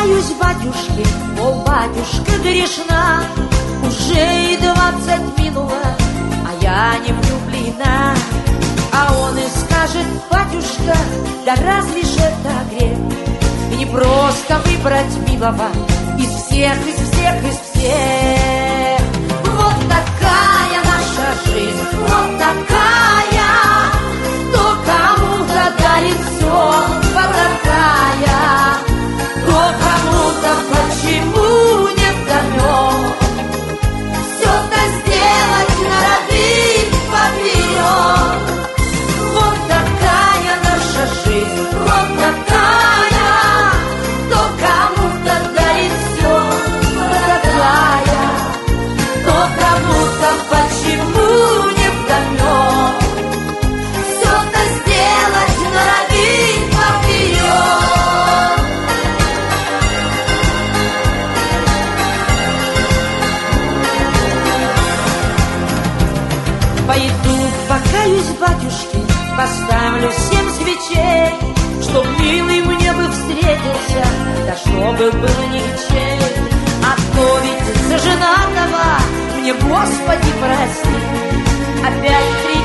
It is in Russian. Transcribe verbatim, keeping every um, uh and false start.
покаюсь батюшке, мол, батюшка грешна, уже и двадцать минуло, а я не влюблена. А он и скажет: батюшка, да разве ж это грех? И не просто выбрать милого из всех, из всех, из всех. Вот такая наша жизнь, вот такая, кто кому-то дарит все, вот такая, кто кому-то почему не вдомет. Все-то сделать норовит поперед. Вот такая наша жизнь, вот такая, кто кому-то дарит все, вот такая, кто кому-то почему не вдомет. Все-то сделать норовит поперед. Пойду покаюсь батюшке, поставлю семь свечей, чтоб милый мне бы встретился, да чтобы был ничей. А то ведь за женатого мне, Господи, прости, опять три